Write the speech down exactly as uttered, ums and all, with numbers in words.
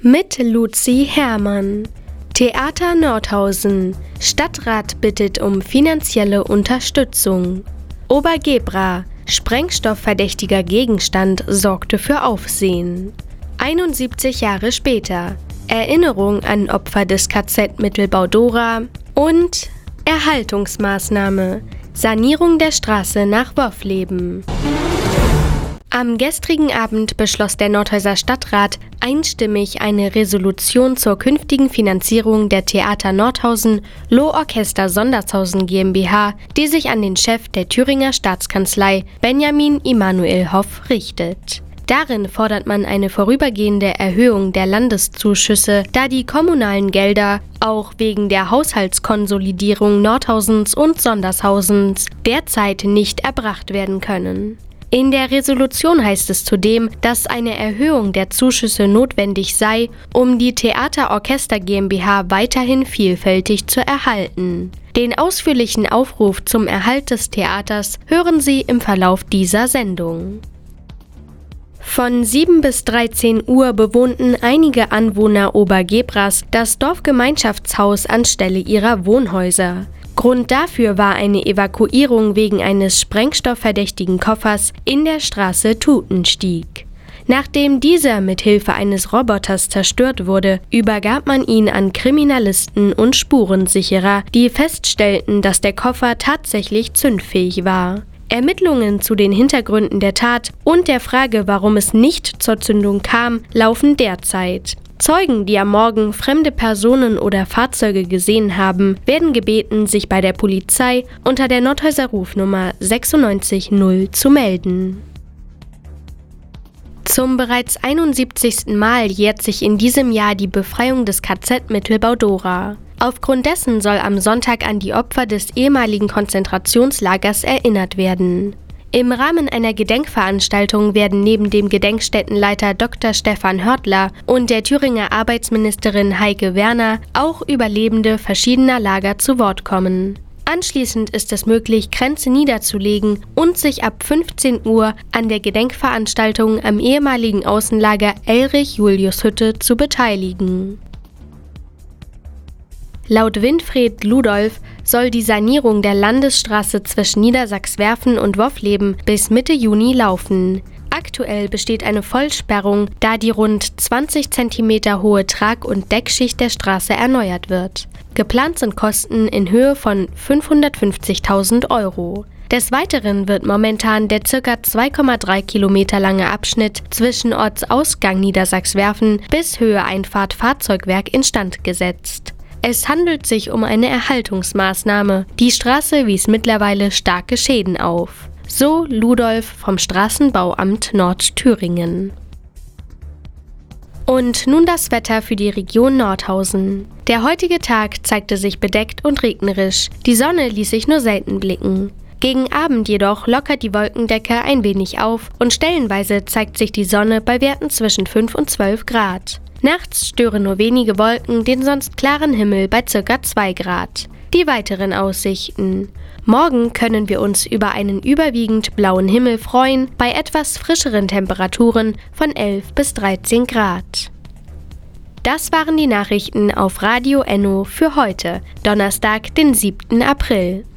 Mit Luzi Herrmann. Theater Nordhausen. Stadtrat bittet um finanzielle Unterstützung. Obergebra. Sprengstoffverdächtiger Gegenstand sorgte für Aufsehen. einundsiebzig Jahre später. Erinnerung an Opfer des K Z Mittelbau-Dora und Erhaltungsmaßnahme. Sanierung der Straße nach Wofleben. Am gestrigen Abend beschloss der Nordhauser Stadtrat einstimmig eine Resolution zur künftigen Finanzierung der Theater Nordhausen Lohorchester Sondershausen GmbH, die sich an den Chef der Thüringer Staatskanzlei Benjamin Emanuel Hoff richtet. Darin fordert man eine vorübergehende Erhöhung der Landeszuschüsse, da die kommunalen Gelder auch wegen der Haushaltskonsolidierung Nordhausens und Sondershausens derzeit nicht erbracht werden können. In der Resolution heißt es zudem, dass eine Erhöhung der Zuschüsse notwendig sei, um die Theater Orchester GmbH weiterhin vielfältig zu erhalten. Den ausführlichen Aufruf zum Erhalt des Theaters hören Sie im Verlauf dieser Sendung. Von sieben bis dreizehn Uhr bewohnten einige Anwohner Obergebras das Dorfgemeinschaftshaus anstelle ihrer Wohnhäuser. Grund dafür war eine Evakuierung wegen eines sprengstoffverdächtigen Koffers in der Straße Tutenstieg. Nachdem dieser mit Hilfe eines Roboters zerstört wurde, übergab man ihn an Kriminalisten und Spurensicherer, die feststellten, dass der Koffer tatsächlich zündfähig war. Ermittlungen zu den Hintergründen der Tat und der Frage, warum es nicht zur Zündung kam, laufen derzeit. Zeugen, die am Morgen fremde Personen oder Fahrzeuge gesehen haben, werden gebeten, sich bei der Polizei unter der Nordhauser Rufnummer sechsundneunzig null zu melden. Zum bereits einundsiebzigsten Mal jährt sich in diesem Jahr die Befreiung des K Z Mittelbau-Dora. Aufgrund dessen soll am Sonntag an die Opfer des ehemaligen Konzentrationslagers erinnert werden. Im Rahmen einer Gedenkveranstaltung werden neben dem Gedenkstättenleiter Doktor Stefan Hörtler und der Thüringer Arbeitsministerin Heike Werner auch Überlebende verschiedener Lager zu Wort kommen. Anschließend ist es möglich, Kränze niederzulegen und sich ab fünfzehn Uhr an der Gedenkveranstaltung am ehemaligen Außenlager Elrich-Julius-Hütte zu beteiligen. Laut Winfried Ludolf soll die Sanierung der Landesstraße zwischen Niedersachswerfen und Wofleben bis Mitte Juni laufen. Aktuell besteht eine Vollsperrung, da die rund zwanzig Zentimeter hohe Trag- und Deckschicht der Straße erneuert wird. Geplant sind Kosten in Höhe von fünfhundertfünfzigtausend Euro. Des Weiteren wird momentan der ca. zwei Komma drei Kilometer lange Abschnitt zwischen Ortsausgang Niedersachswerfen bis Höhe Einfahrt Fahrzeugwerk instand gesetzt. Es handelt sich um eine Erhaltungsmaßnahme. Die Straße wies mittlerweile starke Schäden auf. So Ludolf vom Straßenbauamt Nordthüringen. Und nun das Wetter für die Region Nordhausen. Der heutige Tag zeigte sich bedeckt und regnerisch. Die Sonne ließ sich nur selten blicken. Gegen Abend jedoch lockert die Wolkendecke ein wenig auf und stellenweise zeigt sich die Sonne bei Werten zwischen fünf und zwölf Grad. Nachts stören nur wenige Wolken den sonst klaren Himmel bei ca. zwei Grad. Die weiteren Aussichten. Morgen können wir uns über einen überwiegend blauen Himmel freuen, bei etwas frischeren Temperaturen von elf bis dreizehn Grad. Das waren die Nachrichten auf Radio Enno für heute, Donnerstag, den siebten April.